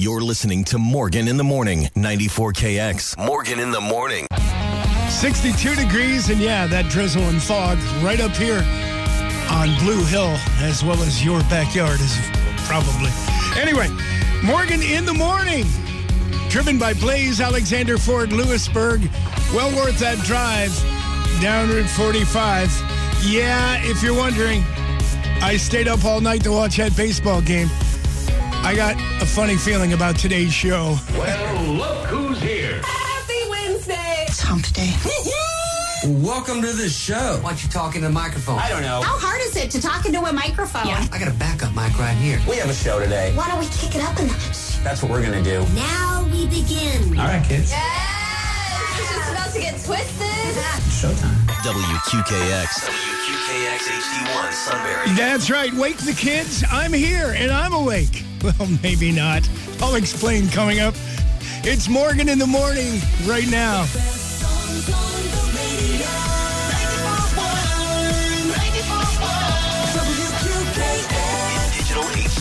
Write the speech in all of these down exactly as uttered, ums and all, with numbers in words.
You're listening to Morgan in the Morning, ninety-four K X. Morgan in the Morning. sixty-two degrees, and yeah, that drizzle and fog right up here on Blue Hill, as well as your backyard is probably. Anyway, Morgan in the Morning, driven by Blaze Alexander Ford Lewisburg. Well worth that drive down Route forty-five. Yeah, if you're wondering, I stayed up all night to watch that baseball game. I got a funny feeling about today's show. Well, look who's here. Happy Wednesday. It's hump day. Welcome to the show. Why don't you talk into the microphone? I don't know. How hard is it to talk into a microphone? Yeah. I got a backup mic right here. We have a show today. Why don't we kick it up a notch? That's what we're going to do. Now we begin. All right, kids. Yes! It's just about to get twisted. Showtime. W Q K X. W Q K X H D one, Sunbury. That's right. Wake the kids. I'm here, and I'm awake. Well, maybe not. I'll explain coming up. It's Morgan in the Morning right now. Digital H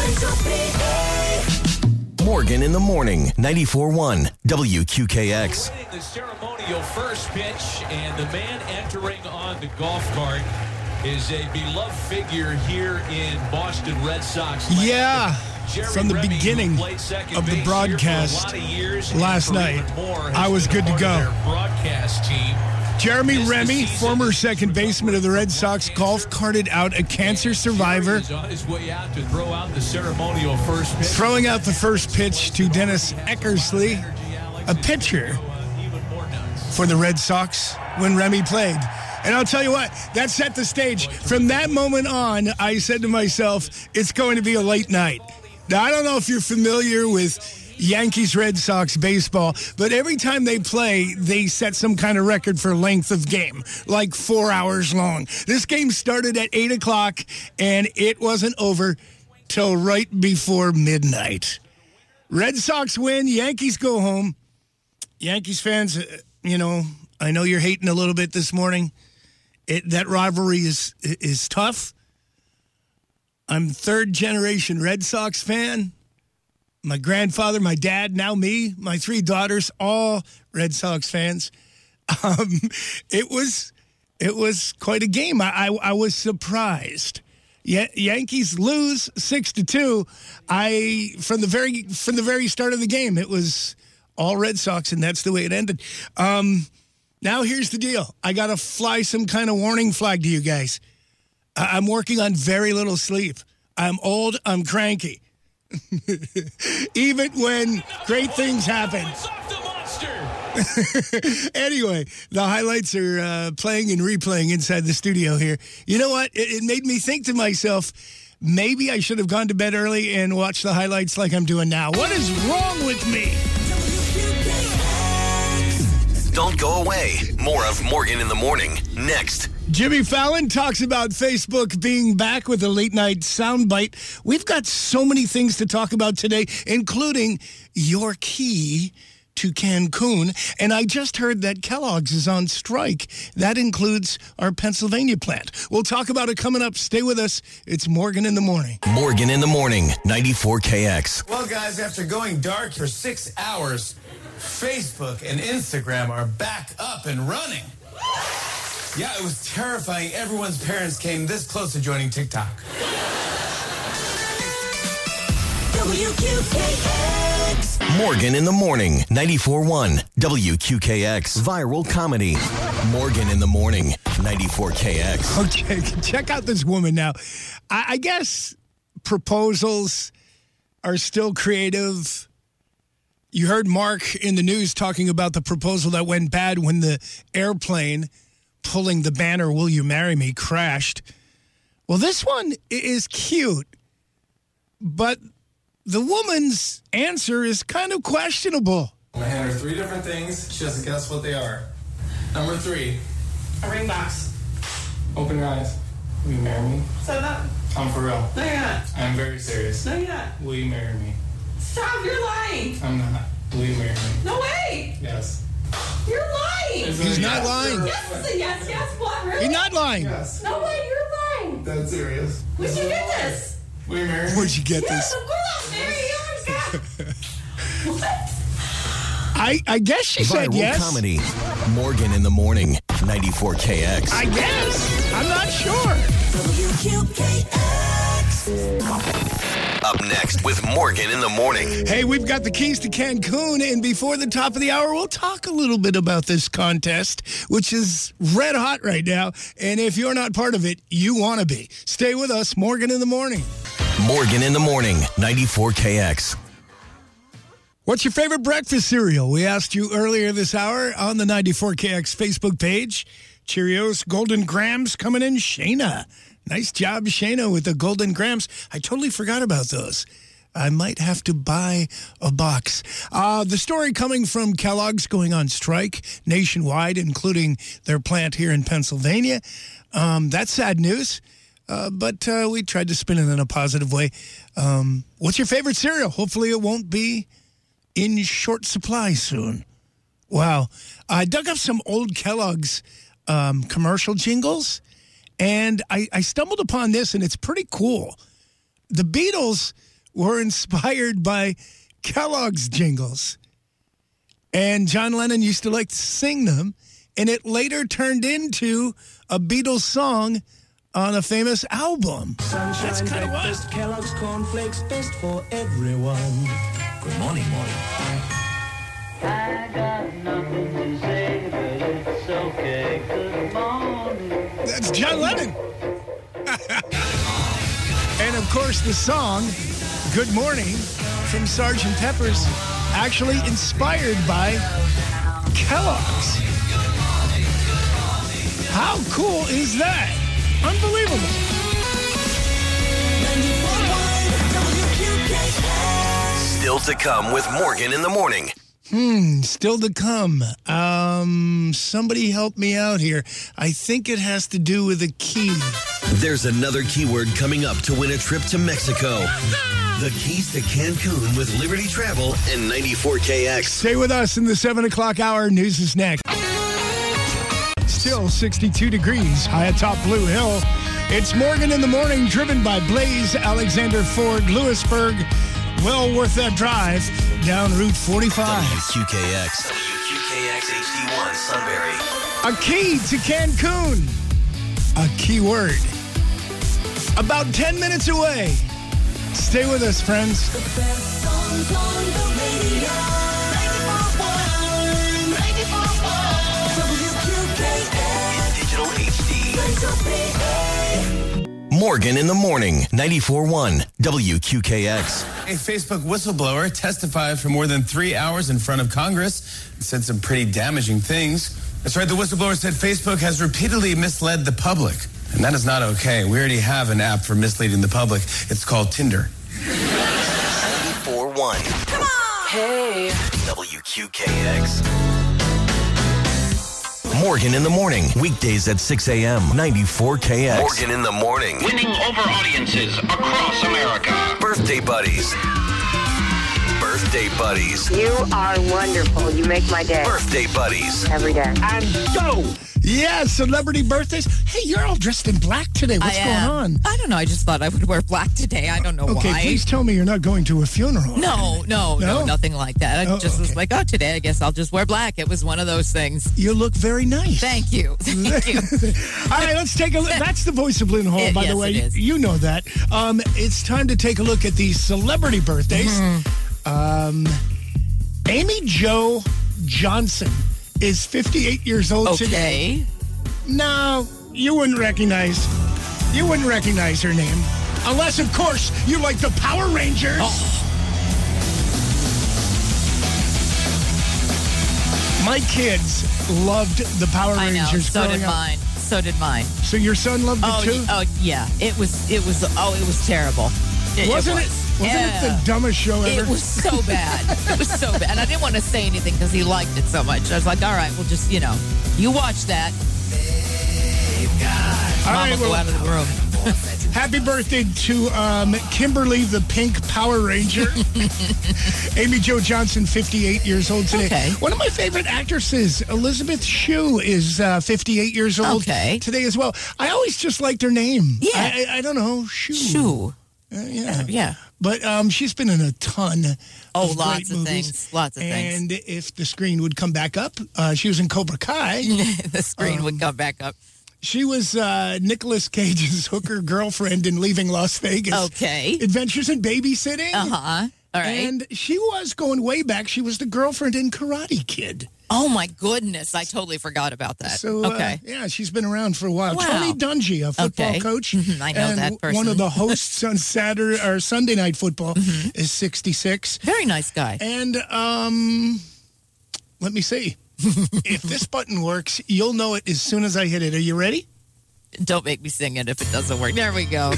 D. Morgan in the Morning, ninety-four point one W Q K X. Winning the ceremonial first pitch, and the man entering on the golf cart is a beloved figure here in Boston Red Sox. Yeah, Jerry from the Remy, beginning who played second of the base here for a broadcast lot of years, last and for night, even more, has I was been a good to part of go. their broadcast team. Jeremy This Remy, season, former second baseman of the Red Sox, golf carted out a cancer survivor, Jerry is on his way out to throw out the ceremonial first pitch. throwing out the first pitch to Dennis Eckersley, a pitcher for the Red Sox when Remy played. And I'll tell you what, that set the stage. From that moment on, I said to myself, it's going to be a late night. Now, I don't know if you're familiar with Yankees Red Sox baseball, but every time they play, they set some kind of record for length of game, like four hours long. This game started at eight o'clock, and it wasn't over till right before midnight. Red Sox win, Yankees go home. Yankees fans, you know, I know you're hating a little bit this morning. It, that rivalry is is tough. I'm third generation Red Sox fan. My grandfather, my dad, now me, my three daughters, all Red Sox fans. Um, it was it was quite a game. I I, I was surprised. Yeah, Yankees lose six to two. I from the very from the very start of the game, it was all Red Sox, and that's the way it ended. Um, now here's the deal. I got to fly some kind of warning flag to you guys. I- I'm working on very little sleep. I'm old. I'm cranky. Even when great things happen. Anyway, the highlights are uh, playing and replaying inside the studio here. You know what? It, it made me think to myself, maybe I should have gone to bed early and watched the highlights like I'm doing now. What is wrong with me? Don't go away. More of Morgan in the Morning, next. Jimmy Fallon talks about Facebook being back with a late night soundbite. We've got so many things to talk about today, including your key to Cancun. And I just heard that Kellogg's is on strike. That includes our Pennsylvania plant. We'll talk about it coming up. Stay with us. It's Morgan in the Morning. Morgan in the Morning, ninety-four K X. Well, guys, after going dark for six hours, Facebook and Instagram are back up and running. Yeah, it was terrifying. Everyone's parents came this close to joining TikTok. W Q K X. Morgan in the Morning, ninety-four point one W Q K X. Viral comedy. Morgan in the Morning, ninety-four K X. Okay, check out this woman now. I, I guess proposals are still creative. You heard Mark in the news talking about the proposal that went bad when the airplane pulling the banner, "Will you marry me?" crashed. Well, this one is cute, but the woman's answer is kind of questionable. I'm going to hand her three different things. She has to guess what they are. Number three. A ring box. Open your eyes. Will you marry me? Set up. I'm for real. No, you're not. I'm very serious. No, you're not. Will you marry me? Stop, you're lying. I'm not. Will you marry me? No way. Yes. You're lying. Is He's it a not yes lying. or- Yes, it's a yes, yes, what, really? He's not lying. Yes. No way, you're lying. That's serious. Where'd you get this? Will you marry me? Where'd you get Yes, this? of course I'll marry you. Oh my God. I, I guess she said Viral yes. comedy. Morgan in the morning. ninety-four K X. I guess. I'm not sure. W Q K X. Up next with Morgan in the morning. Hey, we've got the keys to Cancun, and before the top of the hour, we'll talk a little bit about this contest, which is red hot right now. And if you're not part of it, you want to be. Stay with us, Morgan in the morning. Morgan in the morning. ninety-four K X. What's your favorite breakfast cereal? We asked you earlier this hour on the ninety-four K X Facebook page. Cheerios, Golden Grams coming in. Shayna. Nice job, Shayna, with the Golden Grams. I totally forgot about those. I might have to buy a box. Uh, the story coming from Kellogg's going on strike nationwide, including their plant here in Pennsylvania. Um, that's sad news, uh, but uh, we tried to spin it in a positive way. Um, what's your favorite cereal? Hopefully it won't be in short supply soon. Wow. I dug up some old Kellogg's um, commercial jingles, and I, I stumbled upon this, and it's pretty cool. The Beatles were inspired by Kellogg's jingles, and John Lennon used to like to sing them, and it later turned into a Beatles song on a famous album. That's kind of wild. Kellogg's cornflakes, best for everyone. Good morning, morning. I got nothing to say, but it's okay. Good morning. That's John Lennon. And of course, the song Good Morning from Sergeant Pepper's actually inspired by Kellogg's. How cool is that? Unbelievable. Still to come with Morgan in the morning. Hmm, still to come. Um, somebody help me out here. I think it has to do with a key. There's another keyword coming up to win a trip to Mexico. The keys to Cancun with Liberty Travel and ninety-four K X. Stay with us in the seven o'clock hour. News is next. Still sixty-two degrees high atop Blue Hill. It's Morgan in the morning, driven by Blaze, Alexander Ford, Lewisburg. Well worth that drive down Route forty-five. W Q K X. W Q K X H D one Sunbury. A key to Cancun. A key word. About ten minutes away. Stay with us, friends. The best songs on the radio. ninety-four point one. W Q K X. Digital H D. Central P A. Morgan in the morning. ninety-four point one W Q K X. A Facebook whistleblower testified for more than three hours in front of Congress and said some pretty damaging things. That's right, the whistleblower said Facebook has repeatedly misled the public. And that is not okay. We already have an app for misleading the public. It's called Tinder. ninety-four point one. Come on. Hey. W Q K X. Morgan in the morning. Weekdays at six a.m. ninety-four K X. Morgan in the morning. Winning over audiences across America. Birthday buddies. Birthday buddies. You are wonderful. You make my day. Birthday buddies. Every day. And go. Yeah, celebrity birthdays. Hey, you're all dressed in black today. What's I going am. on? I don't know. I just thought I would wear black today. I don't know Okay, why. please tell me you're not going to a funeral. No, no, no, No? nothing like that. I Oh, just was okay. like, oh, today I guess I'll just wear black. It was one of those things. You look very nice. Thank you. Thank you. All right, let's take a look. That's the voice of Lynn Hall, It- by yes, the way. it is. You know that. Um, it's time to take a look at these celebrity birthdays. Mm-hmm. Um, Amy Jo Johnson is fifty-eight years old today. Okay. No, you wouldn't recognize. You wouldn't recognize her name. Unless, of course, you like the Power Rangers. Oh. My kids loved the Power I know. Rangers So growing did up. mine. So did mine. So your son loved it Oh, too? y- oh, yeah. It was. It was. Oh, it was terrible. It, Wasn't it? was. Wasn't yeah. it the dumbest show ever? It was so bad. It was so bad. And I didn't want to say anything because he liked it so much. I was like, all right, well, just, you know, you watch that. All Mom right, will go well, out of the room. happy birthday to um, Kimberly the Pink Power Ranger. Amy Jo Johnson, fifty-eight years old today. Okay. One of my favorite actresses, Elizabeth Shue, is uh, fifty-eight years old Okay. today as well. I always just liked her name. Yeah. I, I, I don't know. Shue. Shoo. Uh, yeah. Yeah. But um, she's been in a ton Oh, of lots great of movies. things. Lots of things. And if the screen would come back up, uh, she was in Cobra Kai. The screen Um, would come back up. She was uh, Nicolas Cage's hooker girlfriend in Leaving Las Vegas. Okay. Adventures in Babysitting. Uh-huh. All right. And she was going way back. She was the girlfriend in Karate Kid. Oh, my goodness. I totally forgot about that. So, uh, okay. yeah, she's been around for a while. Wow. Tony Dungy, a football Okay. coach. Mhm, I know and that w- person. One of the hosts on Saturday or Sunday Night Football is sixty-six. Very nice guy. And um, let me see. If this button works, you'll know it as soon as I hit it. Are you ready? Don't make me sing it if it doesn't work. There we go.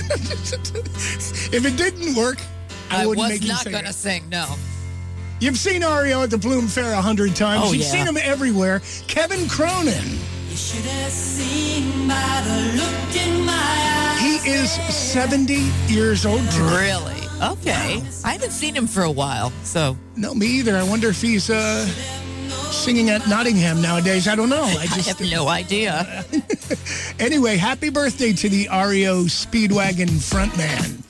If it didn't work, I, I wouldn't was make you not sing going to it. sing, no. You've seen Ario at the Bloom Fair a hundred times. Oh, You've yeah. seen him everywhere. Kevin Cronin. You should have seen by the look in my eyes. He is seventy years old today. Really? Okay. I haven't seen him for a while, so. No, me either. I wonder if he's uh, singing at Nottingham nowadays. I don't know. I I just have no idea. Anyway, happy birthday to the Ario Speedwagon frontman.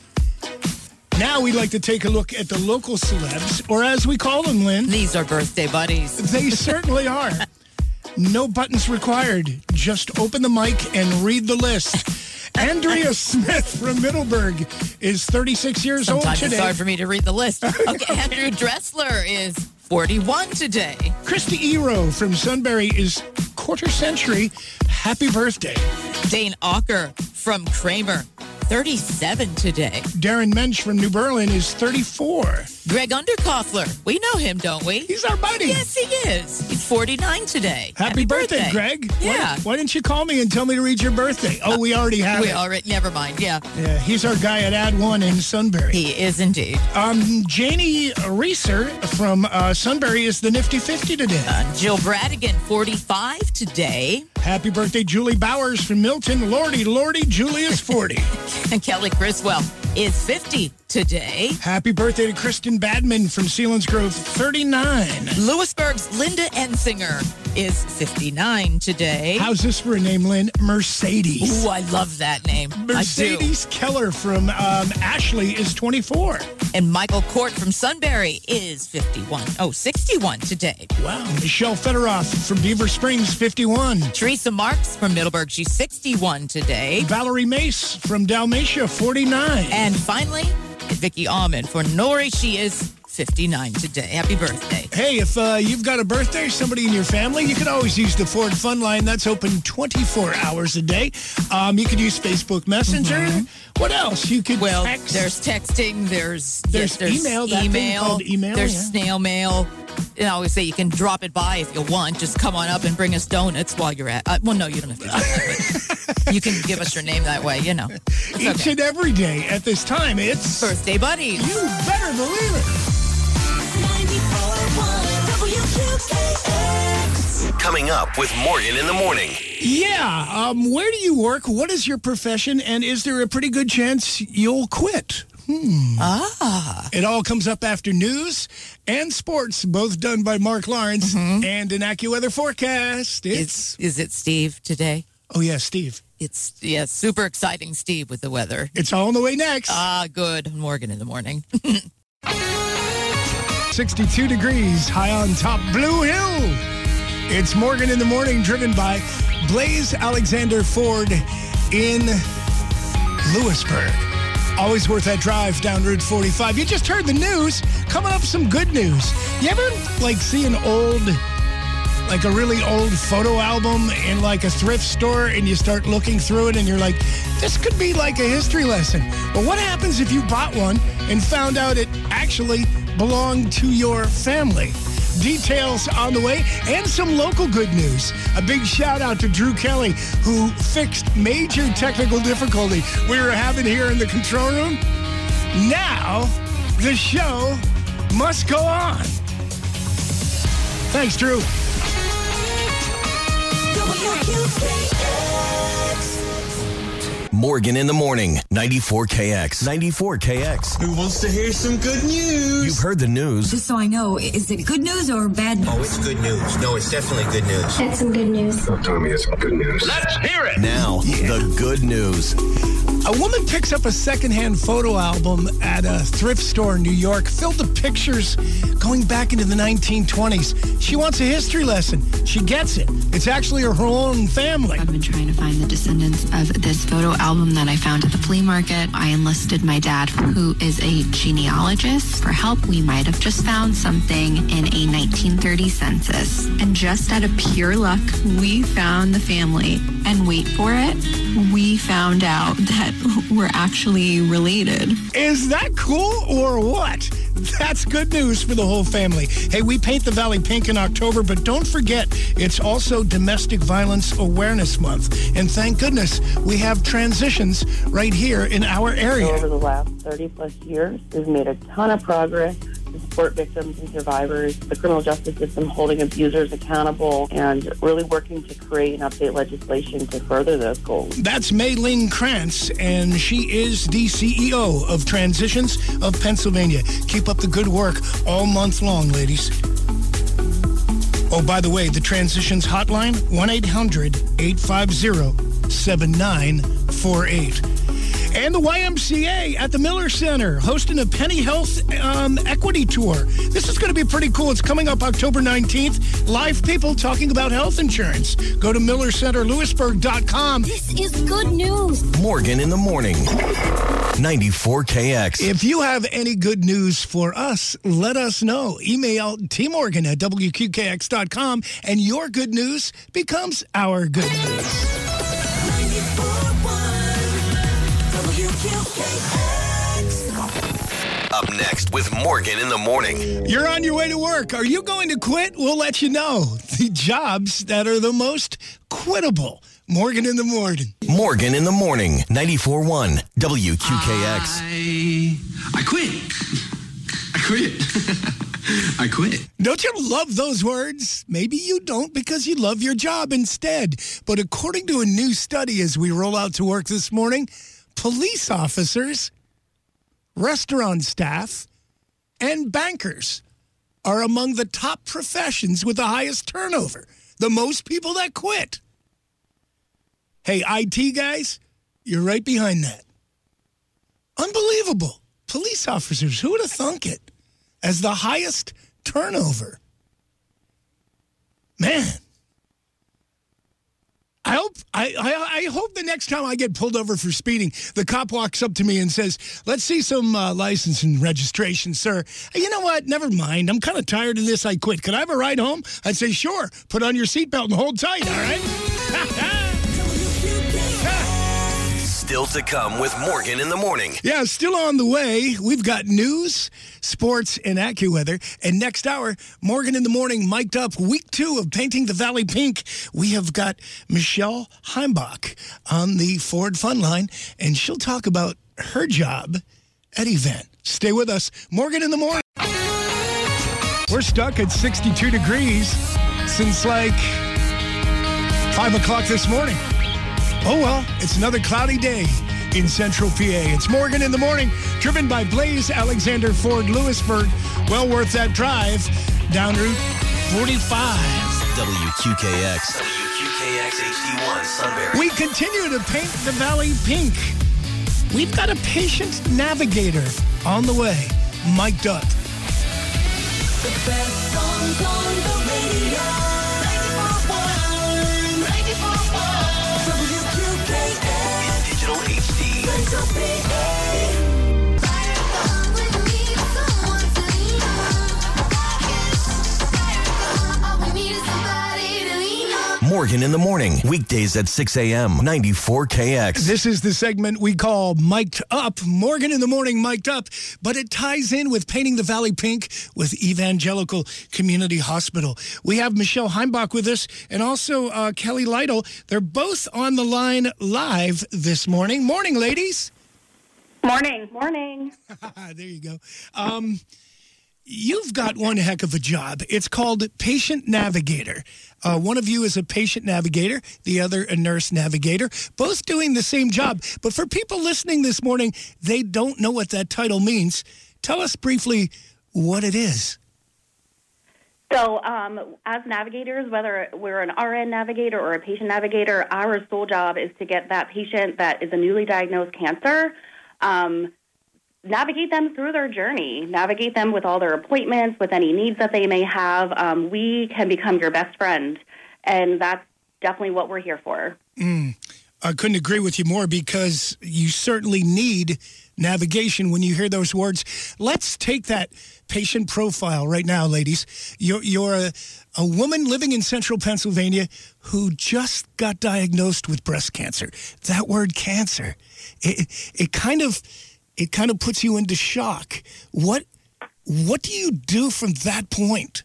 Now we'd like to take a look at the local celebs, or as we call them, Lynn. These are birthday buddies. They certainly are. No buttons required. Just open the mic and read the list. Andrea Smith from Middleburg is thirty-six years Sometimes old it's today. hard for me to read the list. Okay, Andrew Dressler is forty-one today. Christy Ero from Sunbury is quarter century. Happy birthday. Dane Ocker from Kramer, thirty-seven today. Darren Mensch from New Berlin is thirty-four. Greg Underkoffler, we know him, don't we? He's our buddy. Yes, he is. He's forty-nine today. Happy, birthday, Greg. Yeah. Why, why didn't you call me and tell me to read your birthday? Oh, we already have We it. already, never mind, yeah. Yeah, he's our guy at Ad One in Sunbury. He is indeed. Um, Janie Reeser from uh, Sunbury is the Nifty fifty today. Uh, Jill Bradigan, forty-five today. Happy birthday, Julie Bowers from Milton. Lordy, Lordy, Julie is forty. And Kelly Criswell is fifty today. Happy birthday to Kristen Badman from Selinsgrove, thirty-nine. Lewisburg's Linda Ensinger is fifty-nine today. How's this for a name, Lynn? Mercedes. Ooh, I love that name. Mercedes Keller from um, Ashley is twenty-four. I do. And Michael Court from Sunbury is fifty-one. Oh, sixty-one today. Wow. Michelle Federoff from Beaver Springs, fifty-one. Teresa Marks from Middleburg, she's sixty-one today. Valerie Mace from Dalmatia, forty-nine. And finally, Vicky Almond for Nori, she is fifty-nine today. Happy birthday. Hey, if uh, you've got a birthday, somebody in your family, you can always use the Ford Fun Line. That's open twenty-four hours a day. Um, you could use Facebook Messenger. Mm-hmm. What else? You could Well, text. there's texting, there's There's yes, there's email, that thing email, called email, there's yeah. snail mail. And I always say you can drop it by if you want. Just come on up and bring us donuts while you're at. Uh, well, no, you don't have to do that. But you can give us your name that way, you know. It's Each okay. and every day at this time, it's Birthday buddies. You better believe it. ninety-four point one W Q K X. Coming up with Morgan in the morning. Yeah. Um, where do you work? What is your profession? And is there a pretty good chance you'll quit? Hmm. Ah. It all comes up after news and sports, both done by Mark Lawrence, Mm-hmm. and an AccuWeather forecast. It's Is, is it Steve today? oh yeah, Steve. It's, yeah, super exciting Steve with the weather. It's all on the way next. Ah, good. Morgan in the morning. sixty-two degrees, high on top Blue Hill. It's Morgan in the morning, driven by Blaze Alexander Ford in Lewisburg. Always worth that drive down Route forty-five. You just heard the news. Coming up, some good news. You ever, like, see an old, like a really old photo album in, like, a thrift store, and you start looking through it, and you're like, this could be like a history lesson. But what happens if you bought one and found out it actually belonged to your family? Details on the way, and some local good news. A big shout out to Drew Kelly, who fixed major technical difficulty we were having here in the control room. Now, the show must go on. Thanks, Drew. W Q K X. Morgan in the morning. ninety-four K X. ninety-four K X. Who wants to hear some good news? You've heard the news. Just so I know, is it good news or bad news? Oh, it's good news. No, it's definitely good news. That's some good news. Don't tell me it's good news. Let's hear it. Now, the good news. A woman picks up a secondhand photo album at a thrift store in New York, filled with pictures going back into the nineteen twenties. She wants a history lesson. She gets it. It's actually her own family. I've been trying to find the descendants of this photo album that I found at the flea market. I enlisted my dad, who is a genealogist, for help. We might have just found something in a nineteen thirty census. And just out of pure luck, we found the family. And wait for it, we found out that we're actually related. Is that cool or what? That's good news for the whole family. Hey, we paint the Valley pink in October, but don't forget, it's also Domestic Violence Awareness Month. And thank goodness we have Transitions right here in our area. Over the last thirty plus years, we've made a ton of progress to support victims and survivors, the criminal justice system holding abusers accountable, and really working to create and update legislation to further those goals. That's Maylene Krantz, and she is the C E O of Transitions of Pennsylvania. Keep up the good work all month long, ladies. Oh, by the way, the Transitions hotline, one eight hundred eight five zero seven nine four eight. And the Y M C A at the Miller Center hosting a Penny Health um, Equity Tour. This is going to be pretty cool. It's coming up October nineteenth. Live people talking about health insurance. Go to miller center lewisburg dot com. This is good news. Morgan in the morning. ninety-four K X. If you have any good news for us, let us know. Email t morgan at w q k x dot com, and your good news becomes our good news. Up next with Morgan in the morning. You're on your way to work. Are you going to quit? We'll let you know. The jobs that are the most quittable. Morgan in the morning. Morgan in the morning. ninety-four point one W Q K X. I, I quit. I quit. I quit. Don't you love those words? Maybe you don't because you love your job instead. But according to a new study as we roll out to work this morning, police officers, restaurant staff, and bankers are among the top professions with the highest turnover. The most people that quit. Hey, I T guys, you're right behind that. Unbelievable. Police officers, who would have thunk it? As the highest turnover. Man. I hope I, I, I hope the next time I get pulled over for speeding, the cop walks up to me and says, let's see some uh, license and registration, sir. Hey, you know what? Never mind. I'm kind of tired of this. I quit. Could I have a ride home? I'd say, sure. Put on your seatbelt and hold tight, all right? Still to come with Morgan in the morning. Yeah, still on the way. We've got news, sports, and AccuWeather. And next hour, Morgan in the morning, mic'd up week two of Painting the Valley Pink. We have got Michelle Heimbach on the Ford Fun Line, and she'll talk about her job at Event. Stay with us. Morgan in the morning. We're stuck at sixty-two degrees since like five o'clock this morning. Oh, well, it's another cloudy day in Central P A. It's Morgan in the morning, driven by Blaze Alexander Ford Lewisburg. Well worth that drive down Route forty-five. W Q K X. W Q K X H D one, Sunbury. We continue to paint the Valley pink. We've got a patient navigator on the way, mic'd up. The best songs on the radio. Digital H D. Morgan in the morning, weekdays at six a.m., ninety-four K X. This is the segment we call Mic'd Up. Morgan in the morning, Mic'd Up. But it ties in with Painting the Valley Pink with Evangelical Community Hospital. We have Michelle Heimbach with us and also uh, Kelly Lytle. They're both on the line live this morning. Morning, ladies. Morning. Morning. There you go. Um, you've got one heck of a job. It's called Patient Navigator. Uh, one of you is a patient navigator, the other a nurse navigator, both doing the same job. But for people listening this morning, they don't know what that title means. Tell us briefly what it is. So um, as navigators, whether we're an R N navigator or a patient navigator, our sole job is to get that patient that is a newly diagnosed cancer, um, navigate them through their journey, navigate them with all their appointments, with any needs that they may have. Um, we can become your best friend, and that's definitely what we're here for. Mm. I couldn't agree with you more, because you certainly need navigation when you hear those words. Let's take that patient profile right now, ladies. You're, you're a, a woman living in central Pennsylvania who just got diagnosed with breast cancer. That word cancer, it, it kind of it kind of puts you into shock. What what do you do from that point?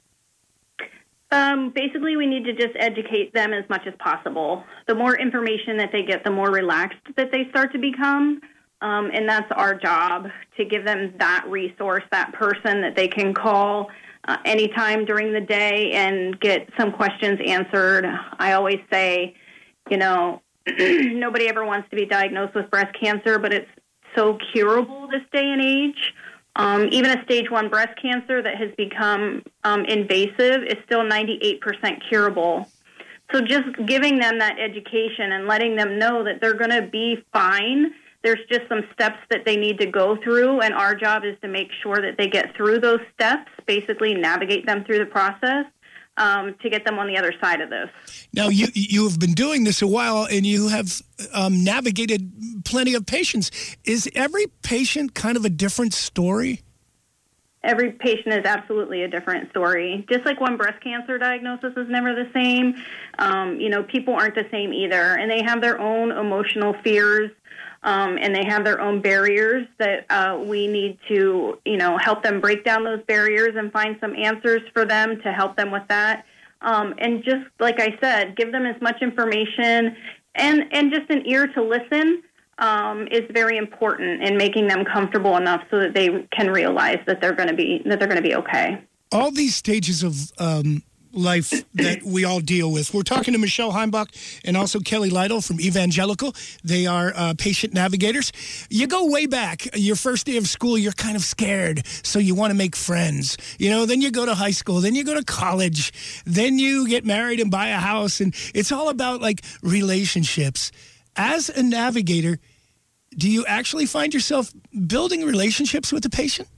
Um, basically, we need to just educate them as much as possible. The more information that they get, the more relaxed that they start to become. Um, and that's our job, to give them that resource, that person that they can call uh, anytime during the day and get some questions answered. I always say, you know, nobody ever wants to be diagnosed with breast cancer, but it's so curable this day and age. Um, even a stage one breast cancer that has become um, invasive is still ninety-eight percent curable. So just giving them that education and letting them know that they're going to be fine. There's just some steps that they need to go through, and our job is to make sure that they get through those steps, basically navigate them through the process um, to get them on the other side of this. Now, you you have been doing this a while, and you have um, navigated plenty of patients. Is every patient kind of a different story? Every patient is absolutely a different story. Just like one breast cancer diagnosis is never the same, um, you know, people aren't the same either, and they have their own emotional fears. Um, and they have their own barriers that uh, we need to, you know, help them break down those barriers and find some answers for them to help them with that. Um, and just like I said, give them as much information and, and just an ear to listen um, is very important in making them comfortable enough so that they can realize that they're going to be that they're going to be okay. All these stages of um life that we all deal with. We're talking to Michelle Heimbach and also Kelly Lytle from Evangelical. They are uh, patient navigators. You go way back. Your first day of school, you're kind of scared, so you want to make friends. You know, then you go to high school, then you go to college, then you get married and buy a house, and it's all about, like, relationships. As a navigator, do you actually find yourself building relationships with the patient?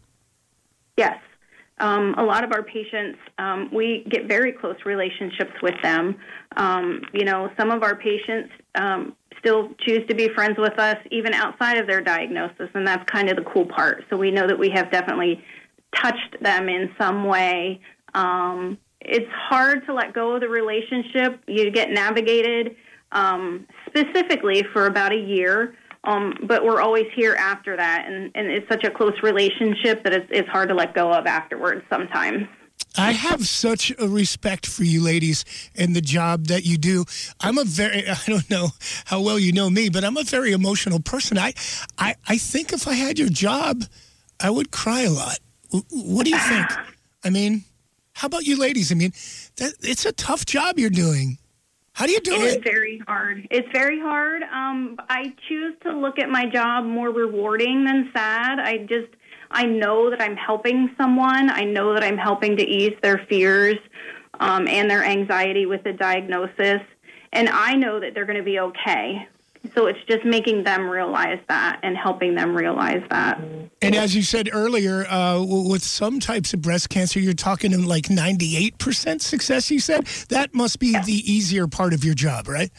Yes. Um, a lot of our patients, um, we get very close relationships with them. Um, you know, some of our patients um, still choose to be friends with us even outside of their diagnosis, and that's kind of the cool part. So we know that we have definitely touched them in some way. Um, it's hard to let go of the relationship. You get navigated um, specifically for about a year. Um, but we're always here after that, and, and it's such a close relationship that it's, it's hard to let go of afterwards sometimes. I have such a respect for you ladies and the job that you do. I'm a very, I don't know how well you know me, but I'm a very emotional person. I, I, I think if I had your job, I would cry a lot. What do you think? I mean, how about you ladies? I mean, that, it's a tough job you're doing. How do you do it? It is very hard. It's very hard. Um, I choose to look at my job more rewarding than sad. I just, I know that I'm helping someone. I know that I'm helping to ease their fears um, and their anxiety with the diagnosis. And I know that they're going to be okay. So it's just making them realize that and helping them realize that. And as you said earlier, uh, with some types of breast cancer, you're talking in like ninety-eight percent success, you said? That must be the easier part of your job, right?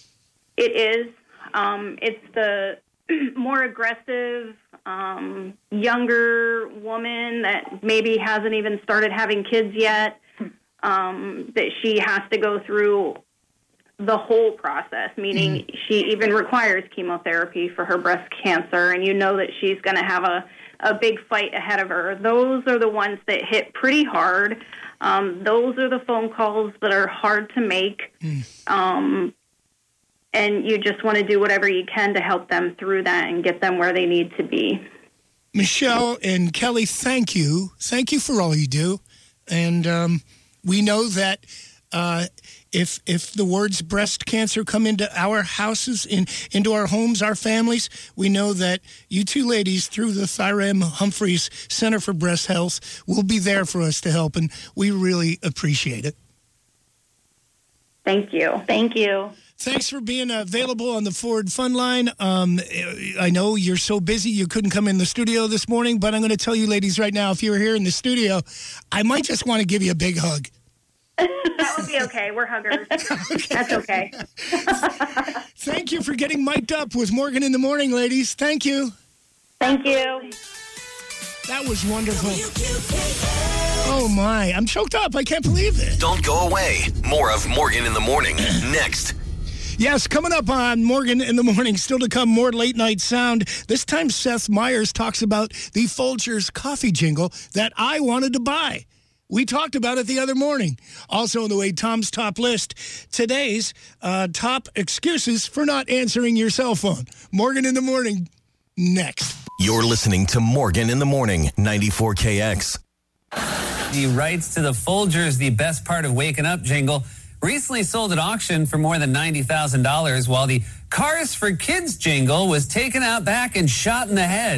It is. Um, it's the more aggressive, um, younger woman that maybe hasn't even started having kids yet, um, that she has to go through the whole process, meaning mm. she even requires chemotherapy for her breast cancer, and you know that she's going to have a, a big fight ahead of her. Those are the ones that hit pretty hard. Um, those are the phone calls that are hard to make, mm. um, and you just want to do whatever you can to help them through that and get them where they need to be. Michelle and Kelly, thank you. Thank you for all you do. And um, we know that Uh, if if the words breast cancer come into our houses, in into our homes, our families, we know that you two ladies through the Thyra M. Humphreys Center for Breast Health will be there for us to help, and we really appreciate it. Thank you. Thank you. Thanks for being available on the Ford Fun Line. Um, I know you're so busy you couldn't come in the studio this morning, but I'm going to tell you ladies right now, if you were here in the studio, I might just want to give you a big hug. That would be okay. We're huggers. Okay. That's okay. Thank you for getting mic'd up with Morgan in the Morning, ladies. Thank you. Thank you. That was wonderful. Oh, my. I'm choked up. I can't believe it. Don't go away. More of Morgan in the Morning next. Yes, coming up on Morgan in the Morning, still to come, more late night sound. This time, Seth Meyers talks about the Folgers coffee jingle that I wanted to buy. We talked about it the other morning. Also on the way, Tom's top list. Today's uh, top excuses for not answering your cell phone. Morgan in the Morning next. You're listening to Morgan in the Morning, ninety-four K X. The rights to the Folgers, the best part of waking up jingle, recently sold at auction for more than ninety thousand dollars, while the Cars for Kids jingle was taken out back and shot in the head.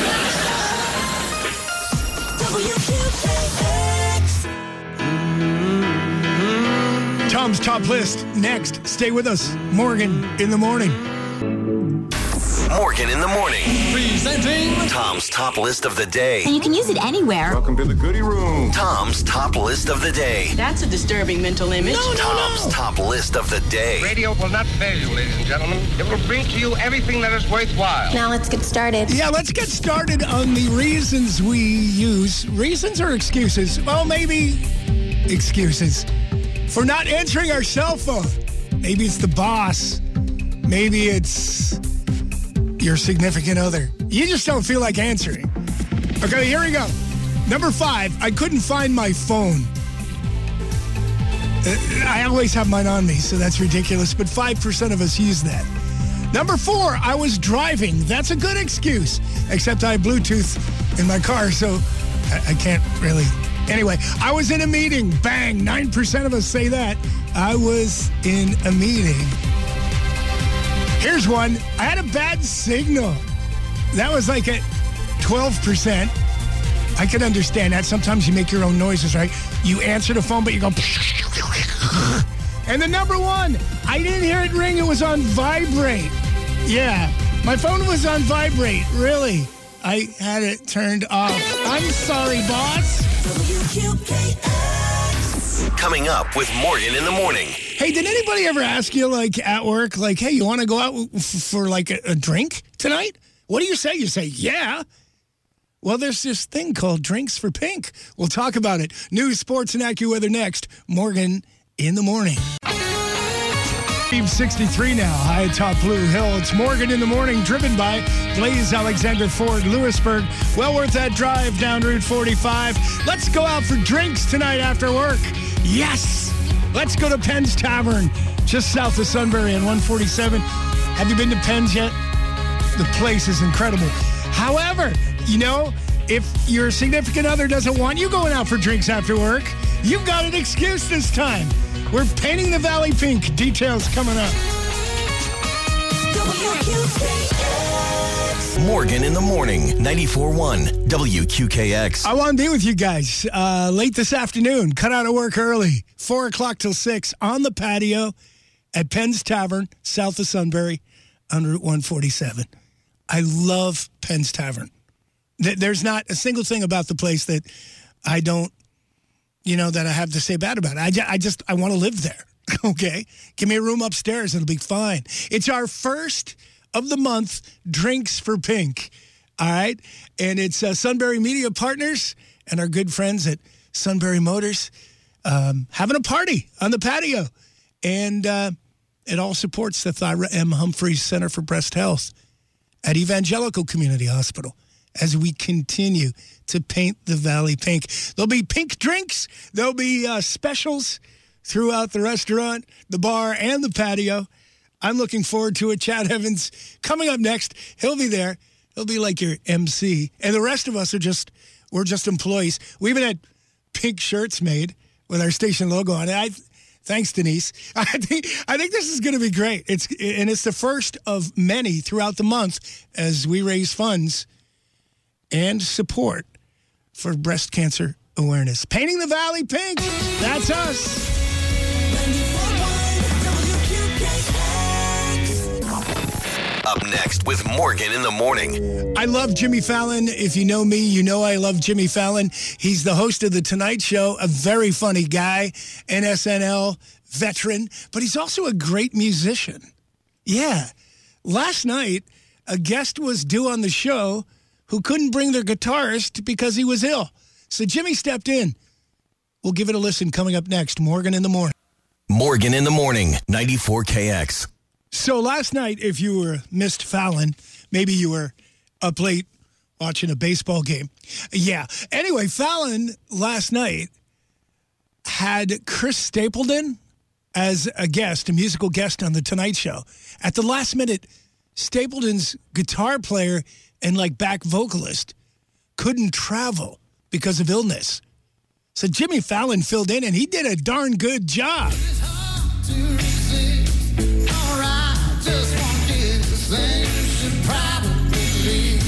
Tom's top list next. Stay with us. Morgan in the Morning. Morgan in the Morning. Presenting Tom's top list of the day. And you can use it anywhere. Welcome to the goodie room. Tom's top list of the day. That's a disturbing mental image. No, no, Tom's no. top list of the day. Radio will not fail you, ladies and gentlemen. It will bring to you everything that is worthwhile. Now let's get started. Yeah, let's get started on the reasons we use. Reasons or excuses? Well, maybe excuses for not answering our cell phone. Maybe it's the boss. Maybe it's your significant other. You just don't feel like answering. Okay, here we go. Number five, I couldn't find my phone. Uh, I always have mine on me, so that's ridiculous, but five percent of us use that. Number four, I was driving. That's a good excuse, except I have Bluetooth in my car, so I, I can't really. Anyway, I was in a meeting. Bang, nine percent of us say that. I was in a meeting. Here's one. I had a bad signal. That was like at twelve percent. I could understand that. Sometimes you make your own noises, right? You answer the phone, but you go... And the number one, I didn't hear it ring. It was on vibrate. Yeah, my phone was on vibrate. Really. I had it turned off. I'm sorry, boss. Coming up with Morgan in the Morning. Hey, did anybody ever ask you, like, at work, like, hey, you want to go out f- for, like, a, a drink tonight? What do you say? You say, yeah. Well, there's this thing called Drinks for Pink. We'll talk about it. News, sports, and AccuWeather next. Morgan in the Morning. sixty-three now, high atop Blue Hill. It's Morgan in the Morning, driven by Blaze Alexander Ford, Lewisburg. Well worth that drive down Route forty-five. Let's go out for drinks tonight after work. Yes! Let's go to Penn's Tavern, just south of Sunbury on one forty-seven. Have you been to Penn's yet? The place is incredible. However, you know, if your significant other doesn't want you going out for drinks after work, you've got an excuse this time. We're painting the valley pink. Details coming up. Morgan in the Morning, ninety-four point one W Q K X. I want to be with you guys uh, late this afternoon. Cut out of work early. Four o'clock till six on the patio at Penn's Tavern, south of Sunbury on Route one forty-seven. I love Penn's Tavern. There's not a single thing about the place that I don't, you know, that I have to say bad about it. I just, I, just, I want to live there, okay? Give me a room upstairs. It'll be fine. It's our first of the month Drinks for Pink, all right? And it's uh, Sunbury Media Partners and our good friends at Sunbury Motors um, having a party on the patio. And uh, it all supports the Thyra M. Humphreys Center for Breast Health at Evangelical Community Hospital as we continue to paint the valley pink. There'll be pink drinks. There'll be uh, specials throughout the restaurant, the bar, and the patio. I'm looking forward to it. Chad Evans coming up next. He'll be there. He'll be like your M C. And the rest of us are just, we're just employees. We even had pink shirts made with our station logo on it. I Thanks, Denise. I think I think this is going to be great. It's and it's the first of many throughout the month as we raise funds and support for breast cancer awareness. Painting the Valley pink. That's us. Up next with Morgan in the Morning. I love Jimmy Fallon. If you know me, you know I love Jimmy Fallon. He's the host of The Tonight Show, a very funny guy, an S N L veteran, but he's also a great musician. Yeah. Last night, a guest was due on the show who couldn't bring their guitarist because he was ill. So Jimmy stepped in. We'll give it a listen coming up next. Morgan in the Morning. Morgan in the Morning, ninety-four K X. So last night, if you were missed Fallon, maybe you were up late watching a baseball game. Yeah. Anyway, Fallon last night had Chris Stapleton as a guest, a musical guest on The Tonight Show. At the last minute, Stapleton's guitar player and like back vocalist couldn't travel because of illness. So Jimmy Fallon filled in and he did a darn good job. Just won't get the same. You should probably leave.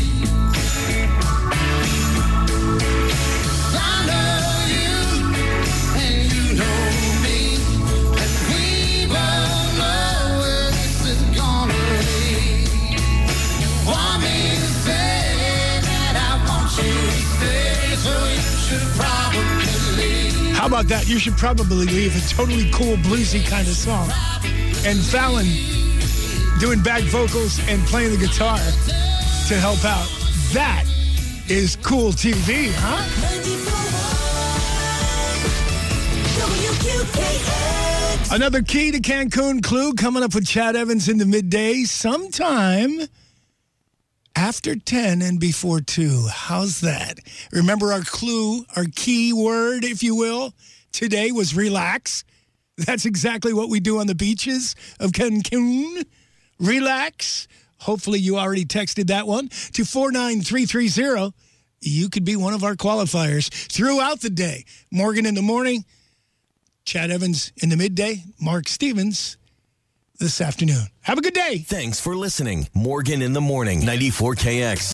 I know you, and you know me, and we both know where this is gonna lead. Want me to say that I want you to stay, so you should probably leave. How about that? You should probably leave. A totally cool bluesy kind of song. And Fallon doing back vocals and playing the guitar to help out. That is cool T V, huh? Another key to Cancun clue coming up with Chad Evans in the midday sometime after ten and before two. How's that? Remember our clue, our key word, if you will, today was relax. That's exactly what we do on the beaches of Cancun. Relax. Hopefully you already texted that one to four nine three three zero. You could be one of our qualifiers throughout the day. Morgan in the Morning, Chad Evans in the midday, Mark Stevens this afternoon. Have a good day. Thanks for listening. Morgan in the Morning, ninety-four K X.